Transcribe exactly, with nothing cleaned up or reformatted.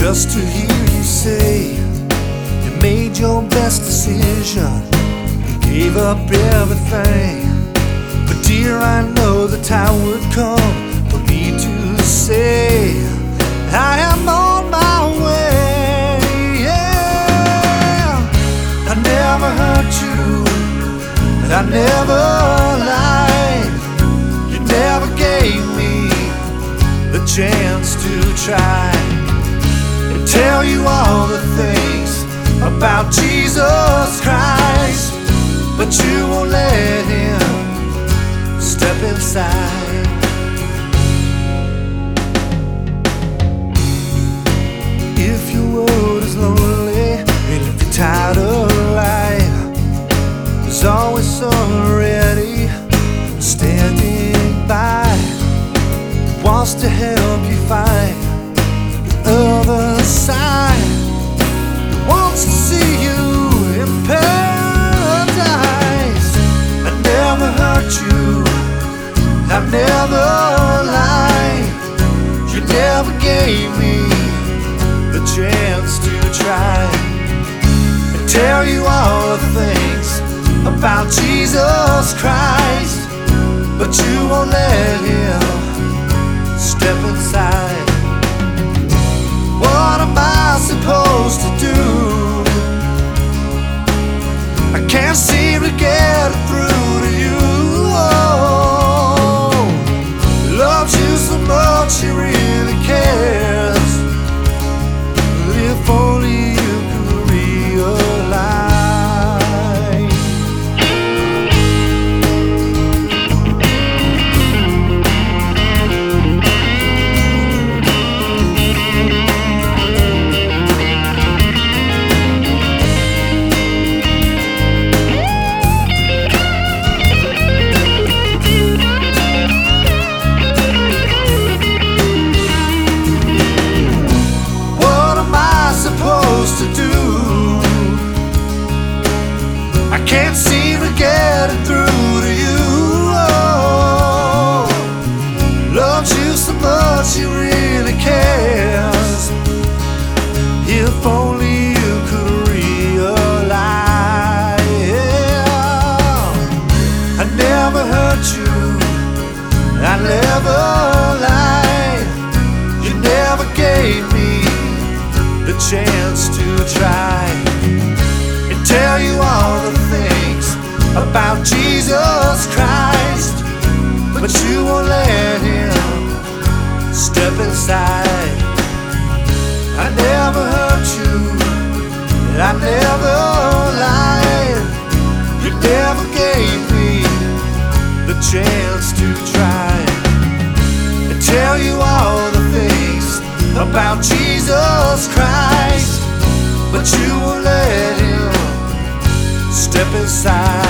just to hear you say you made your best decision, you gave up everything. But dear, I know the time would come for me to say I am on my way. Yeah, I never hurt you, and I never lied. You never gave me the chance to try and tell you all the things about Jesus Christ, but you won't let him step inside. If your world is lonely and if you're tired of life, there's always someone ready standing by, wants to help you find the other side, wants to see you in paradise. I never hurt you, I've never lied. You never gave me the chance to try and tell you all the things about Jesus Christ, but you won't let him step inside. What am I supposed to do? I can't seem to get it through to you. Oh, loves you so much he really cares. If only you could realize. To do, I can't seem to get it through to you. Oh, loves you so much he really cares. If only you could realize. I never hurt you, I never lied. You never gave me the chance to try and tell you all the things about Jesus Christ, but you won't let him step inside. I never hurt you, and I never lied. You never gave me the chance to try and tell you all the things about Jesus Christ, but you won't let him step inside.